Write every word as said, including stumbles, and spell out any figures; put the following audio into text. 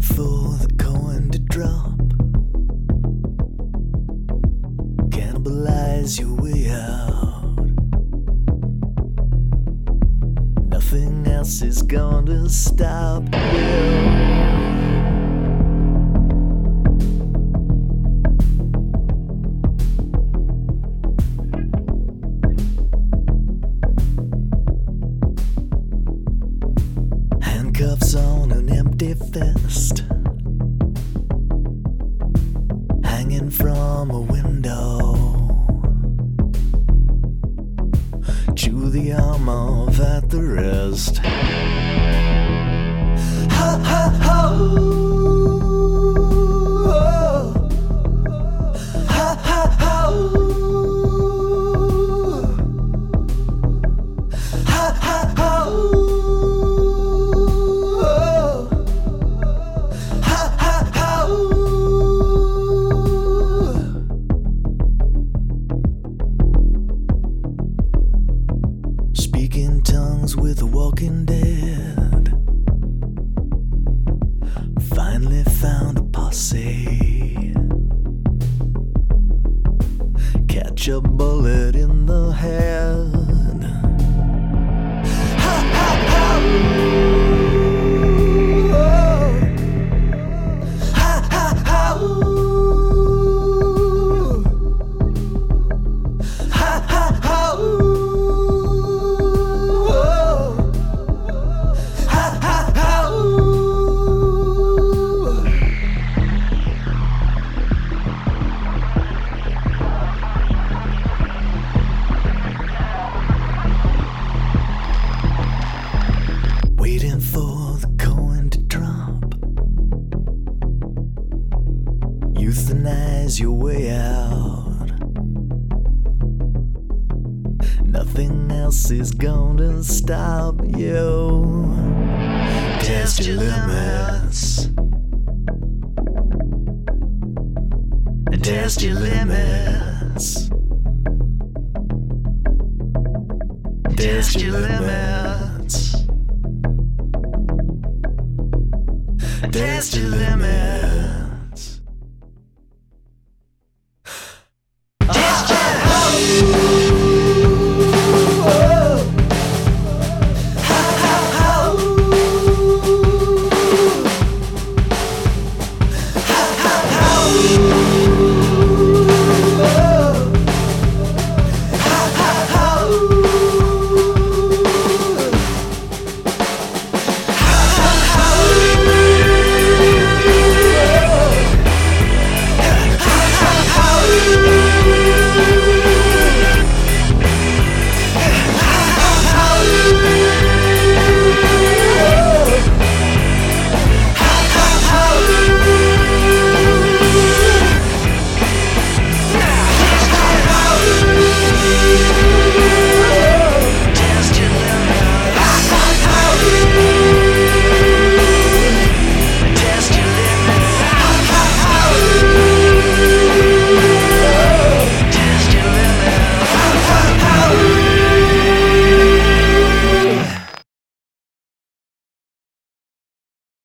for the coin to drop, cannibalize your way out. Nothing else is gonna stop you. Handcuffs on an empty fist, hanging from a window. Chew the arm off at the wrist. Ha ha ha! Ha ha ha! Ha ha ha! Speaking tongues with the walking dead, finally found a posse. Catch a bullet in the head. Ha ha ha! Ha ha ha! Ha ha ha! Waiting for the coin to drop, euthanize your way out. Nothing else is gonna stop you. Test your limits. Test your limits. Test your limits. Test your limits.